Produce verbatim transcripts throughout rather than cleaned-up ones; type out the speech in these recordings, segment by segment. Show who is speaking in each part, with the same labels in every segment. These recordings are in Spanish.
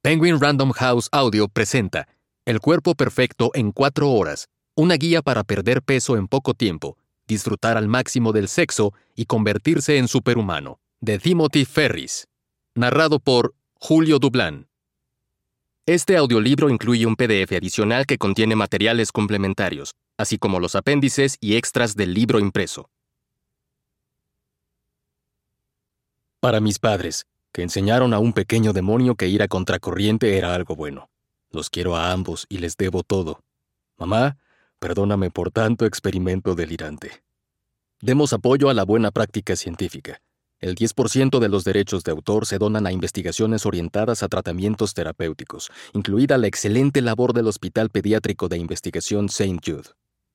Speaker 1: Penguin Random House Audio presenta El cuerpo perfecto en cuatro horas, una guía para perder peso en poco tiempo, disfrutar al máximo del sexo y convertirse en superhumano, de Timothy Ferris. Narrado por Julio Dublán. Este audiolibro incluye un P D F adicional que contiene materiales complementarios, así como los apéndices y extras del libro impreso. Para mis padres, que enseñaron a un pequeño demonio que ir a contracorriente era algo bueno. Los quiero a ambos y les debo todo. Mamá, perdóname por tanto experimento delirante. Demos apoyo a la buena práctica científica. El diez por ciento de los derechos de autor se donan a investigaciones orientadas a tratamientos terapéuticos, incluida la excelente labor del Hospital Pediátrico de Investigación Saint Jude.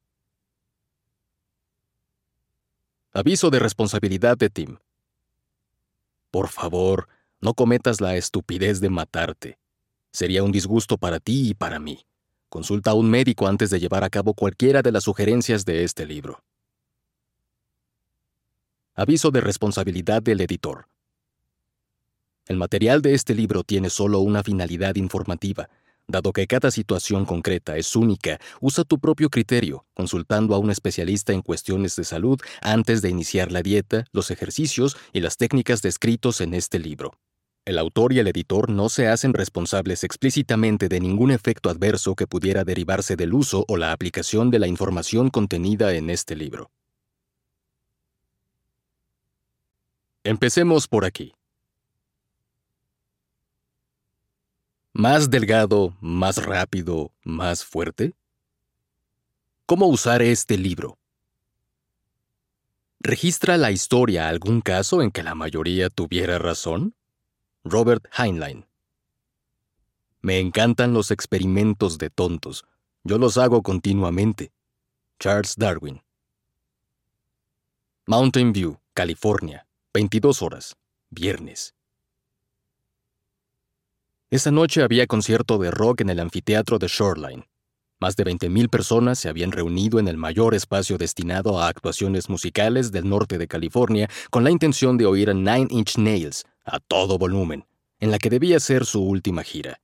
Speaker 1: Aviso de responsabilidad de Tim. Por favor, no cometas la estupidez de matarte. Sería un disgusto para ti y para mí. Consulta a un médico antes de llevar a cabo cualquiera de las sugerencias de este libro. Aviso de responsabilidad del editor. El material de este libro tiene solo una finalidad informativa. Dado que cada situación concreta es única, usa tu propio criterio, consultando a un especialista en cuestiones de salud antes de iniciar la dieta, los ejercicios y las técnicas descritos en este libro. El autor y el editor no se hacen responsables explícitamente de ningún efecto adverso que pudiera derivarse del uso o la aplicación de la información contenida en este libro. Empecemos por aquí. ¿Más delgado, más rápido, más fuerte? ¿Cómo usar este libro? ¿Registra la historia algún caso en que la mayoría tuviera razón? Robert Heinlein. Me encantan los experimentos de tontos. Yo los hago continuamente. Charles Darwin. Mountain View, California. veintidós horas. Viernes. Esa noche había concierto de rock en el anfiteatro de Shoreline. Más de veinte mil personas se habían reunido en el mayor espacio destinado a actuaciones musicales del norte de California con la intención de oír a Nine Inch Nails a todo volumen, en la que debía ser su última gira.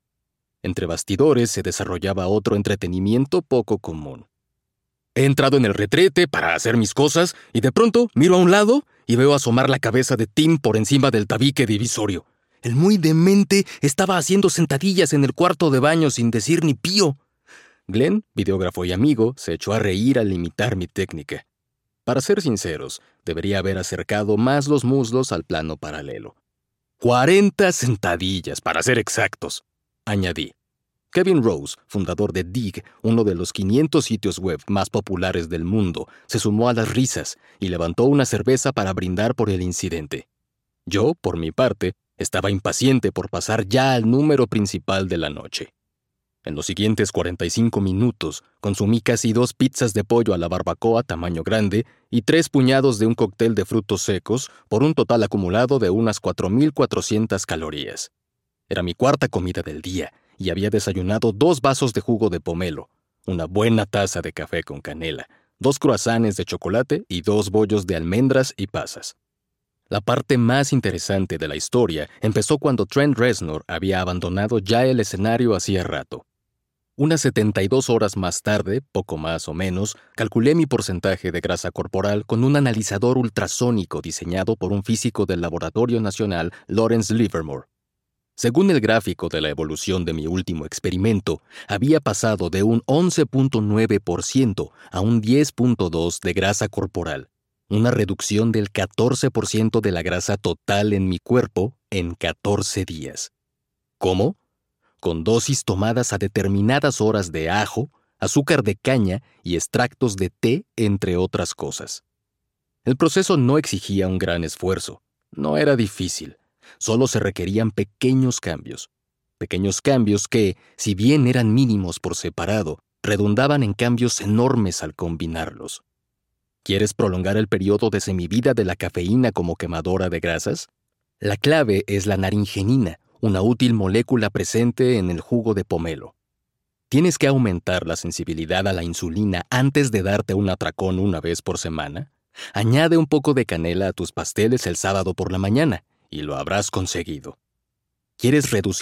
Speaker 1: Entre bastidores se desarrollaba otro entretenimiento poco común. He entrado en el retrete para hacer mis cosas y de pronto miro a un lado y veo asomar la cabeza de Tim por encima del tabique divisorio. El muy demente estaba haciendo sentadillas en el cuarto de baño sin decir ni pío. Glenn, videógrafo y amigo, se echó a reír al imitar mi técnica. Para ser sinceros, debería haber acercado más los muslos al plano paralelo. ¡Cuarenta sentadillas, para ser exactos!, añadí. Kevin Rose, fundador de Digg, uno de los quinientos sitios web más populares del mundo, se sumó a las risas y levantó una cerveza para brindar por el incidente. Yo, por mi parte, estaba impaciente por pasar ya al número principal de la noche. En los siguientes cuarenta y cinco minutos, consumí casi dos pizzas de pollo a la barbacoa tamaño grande y tres puñados de un cóctel de frutos secos por un total acumulado de unas cuatro mil cuatrocientas calorías. Era mi cuarta comida del día y había desayunado dos vasos de jugo de pomelo, una buena taza de café con canela, dos croissants de chocolate y dos bollos de almendras y pasas. La parte más interesante de la historia empezó cuando Trent Reznor había abandonado ya el escenario hacía rato. Unas setenta y dos horas más tarde, poco más o menos, calculé mi porcentaje de grasa corporal con un analizador ultrasónico diseñado por un físico del Laboratorio Nacional Lawrence Livermore. Según el gráfico de la evolución de mi último experimento, había pasado de un once punto nueve por ciento a un diez punto dos por ciento de grasa corporal. Una reducción del catorce por ciento de la grasa total en mi cuerpo en catorce días. ¿Cómo? Con dosis tomadas a determinadas horas de ajo, azúcar de caña y extractos de té, entre otras cosas. El proceso no exigía un gran esfuerzo. No era difícil. Solo se requerían pequeños cambios. Pequeños cambios que, si bien eran mínimos por separado, redundaban en cambios enormes al combinarlos. ¿Quieres prolongar el periodo de semivida de la cafeína como quemadora de grasas? La clave es la naringenina, una útil molécula presente en el jugo de pomelo. ¿Tienes que aumentar la sensibilidad a la insulina antes de darte un atracón una vez por semana? Añade un poco de canela a tus pasteles el sábado por la mañana y lo habrás conseguido. ¿Quieres reducir